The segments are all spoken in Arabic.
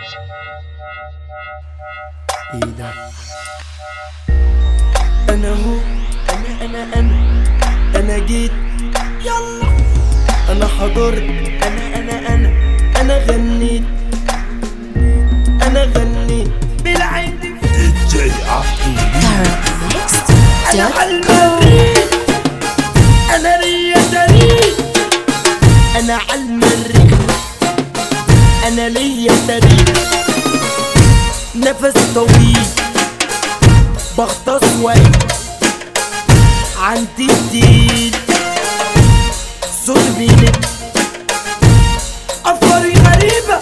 ايه ده؟ انا هو انا جيت، يلا انا حضرت، انا غنيت، بالعين DJ عبدو انا عالمريخ، انا ليا تاريخ، انا عالمريخ، انا ليا تاريخ، نفس طويل بغطس وقت عندي الدين، صوت بيلف افكاري غريبة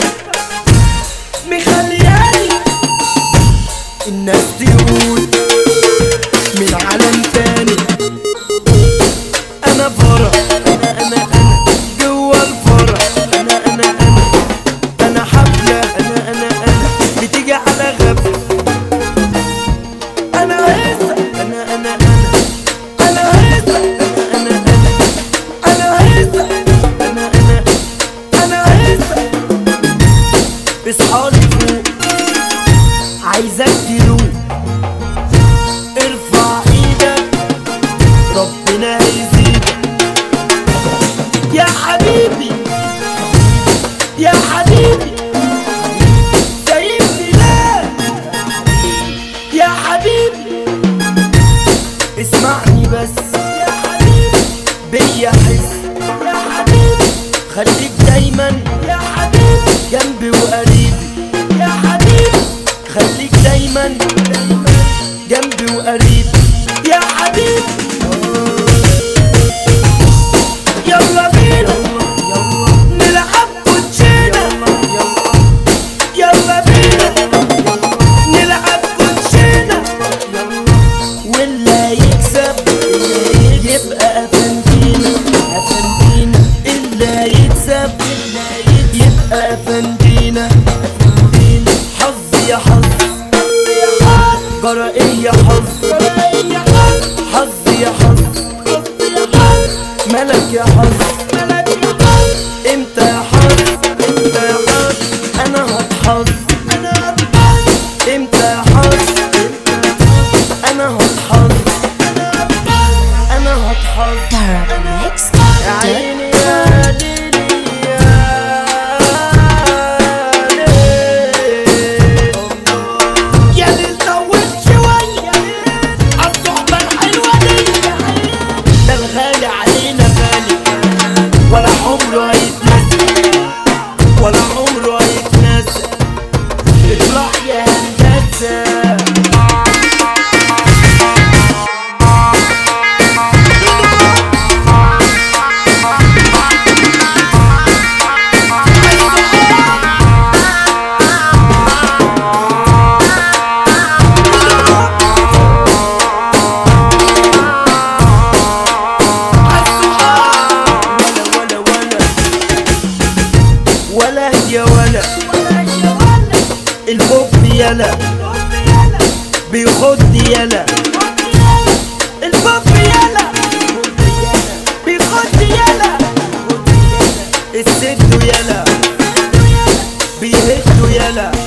مخلياني الناس تقول من عالم تاني. انا فرح، انا جوا الفرح، انا حفلة، انا بتيجي على غفلة، انا هيصة، انا هيصة، انا هيصة، انا هيصة، اصحالي فوق عايزك تروق، ارفع ايدك ربنا هيزيدك يا حبيبي، يا حبيبي سايبني ليه يا حبيبي، اسمعني بس يا حبيبي، بيا حس يا حبيبي، خليك دايما يا حبيبي جنبي وقريبي يا حبيبي، خليك دايما جنبي وقريبي يا حبيبي. يلا بينا نلعب كوتشينة، يلا بينا نلعب كوتشينة، واللي يكسب يبقى أفندينا، اللي يكسب يبقى أفندينا، حظ يا حظ، جرى ايه يا حظ، حظ يا حظ، ملك يا حظ، امتى يا حظ، انا هتحظ، امتى يا حظ، انا هتحظ، انا هتحظ، يا عيني يا ليلي يا ليل، طول شوية عالصحبة الحلوة دي، ده الغالي علينا غالي، ولا عمره هيتنسى، ولا عمره هيتنسى، اطلع يا هندسة. ولا يا ولا البوب يلا بيخد يلا، البوب يلا بيخد يلا، الست يلا بيهدوا يلا.